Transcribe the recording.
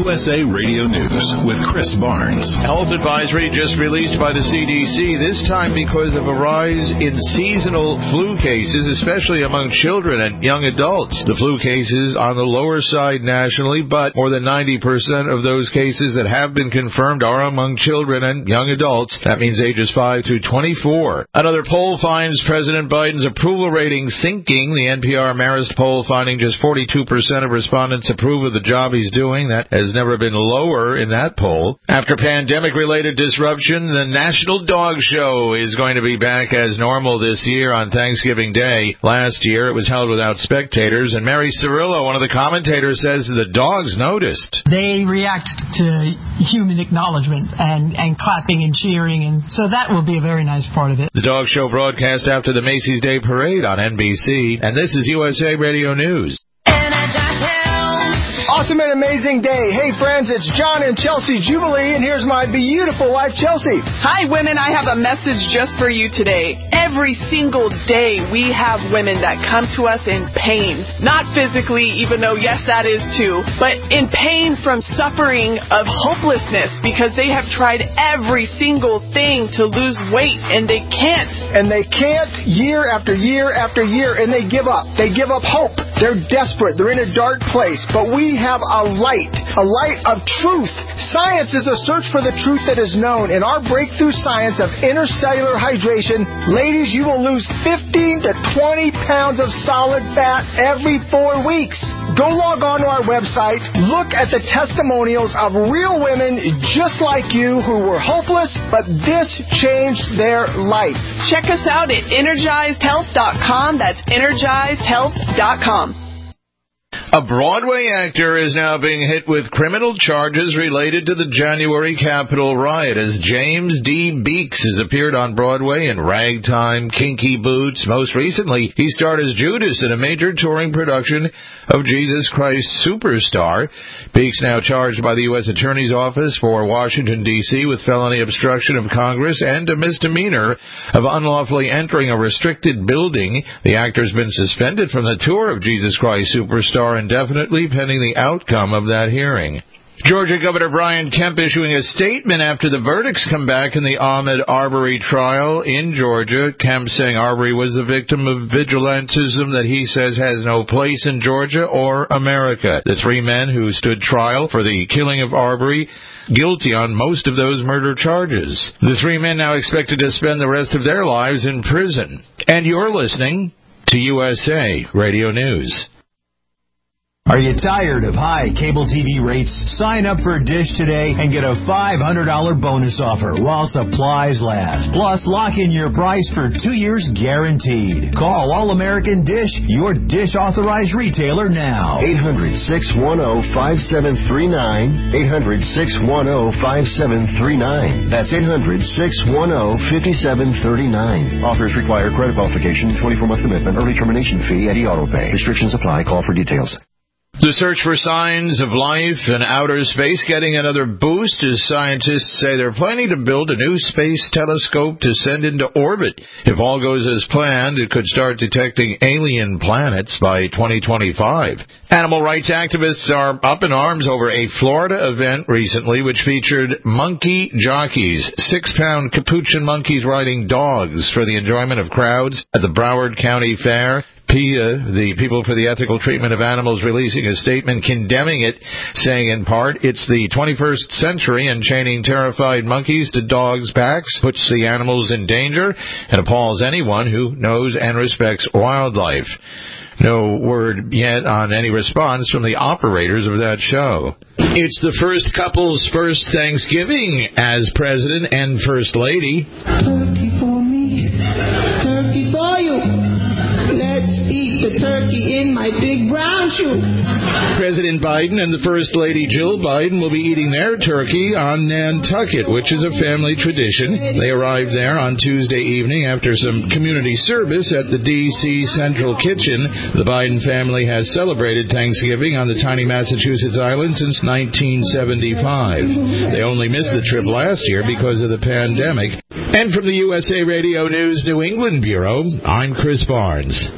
USA Radio News with Chris Barnes. Health advisory just released by the CDC, this time because of a rise in seasonal flu cases, especially among children and young adults. The flu cases on the lower side nationally, but more than 90% of those cases that have been confirmed are among children and young adults. That means ages 5 through 24. Another poll finds President Biden's approval rating sinking. The NPR Marist poll finding just 42% of respondents approve of the job he's doing. That has never been lower in that poll. After pandemic-related disruption, the National Dog Show is going to be back as normal this year on Thanksgiving Day. Last year, it was held without spectators, and Mary Cirillo, one of the commentators, says the dogs noticed. They react to human acknowledgement and clapping and cheering, and so that will be a very nice part of it. The Dog Show broadcast after the Macy's Day Parade on NBC, and this is USA Radio News. Awesome and amazing day. Hey, friends, it's John and Chelsea Jubilee, and here's my beautiful wife, Chelsea. Hi, women. I have a message just for you today. Every single day, we have women that come to us in pain. Not physically, even though, yes, that is too, but in pain from suffering of hopelessness because they have tried every single thing to lose weight, and they can't. And they can't year after year after year, and they give up. They give up hope. They're desperate. They're in a dark place, but we have a light of truth. Science is a search for the truth that is known. In our breakthrough science of intercellular hydration, ladies, you will lose 15 to 20 pounds of solid fat every 4 weeks. Go log on to our website, look at the testimonials of real women just like you who were hopeless, but this changed their life. Check us out at EnergizedHealth.com. That's EnergizedHealth.com. A Broadway actor is now being hit with criminal charges related to the January Capitol riot as James D. Beeks has appeared on Broadway in Ragtime, Kinky Boots. Most recently, he starred as Judas in a major touring production of Jesus Christ Superstar. Beeks now charged by the U.S. Attorney's Office for Washington, D.C. with felony obstruction of Congress and a misdemeanor of unlawfully entering a restricted building. The actor's been suspended from the tour of Jesus Christ Superstar indefinitely pending the outcome of that hearing. Georgia Governor Brian Kemp issuing a statement after the verdicts come back in the Ahmaud Arbery trial in Georgia. Kemp saying Arbery was the victim of vigilantism that he says has no place in Georgia or America. The three men who stood trial for the killing of Arbery guilty on most of those murder charges. The three men now expected to spend the rest of their lives in prison. And you're listening to USA Radio News. Are you tired of high cable TV rates? Sign up for Dish today and get a $500 bonus offer while supplies last. Plus, lock in your price for 2 years guaranteed. Call All American Dish, your Dish authorized retailer now. 800-610-5739. 800-610-5739. That's 800-610-5739. Offers require credit qualification, 24-month commitment, early termination fee, and auto pay. Restrictions apply. Call for details. The search for signs of life in outer space getting another boost as scientists say they're planning to build a new space telescope to send into orbit. If all goes as planned, it could start detecting alien planets by 2025. Animal rights activists are up in arms over a Florida event recently which featured monkey jockeys, 6-pound capuchin monkeys riding dogs for the enjoyment of crowds at the Broward County Fair. PETA, the People for the Ethical Treatment of Animals, releasing a statement condemning it, saying in part, it's the 21st century and chaining terrified monkeys to dogs' backs puts the animals in danger and appalls anyone who knows and respects wildlife. No word yet on any response from the operators of that show. It's the first couple's first Thanksgiving as President and First Lady. Turkey for me, turkey for you. Let's eat the turkey in my big brown shoe. President Biden and the First Lady Jill Biden will be eating their turkey on Nantucket, which is a family tradition. They arrived there on Tuesday evening after some community service at the D.C. Central Kitchen. The Biden family has celebrated Thanksgiving on the tiny Massachusetts island since 1975. They only missed the trip last year because of the pandemic. And from the USA Radio News New England Bureau, I'm Chris Barnes.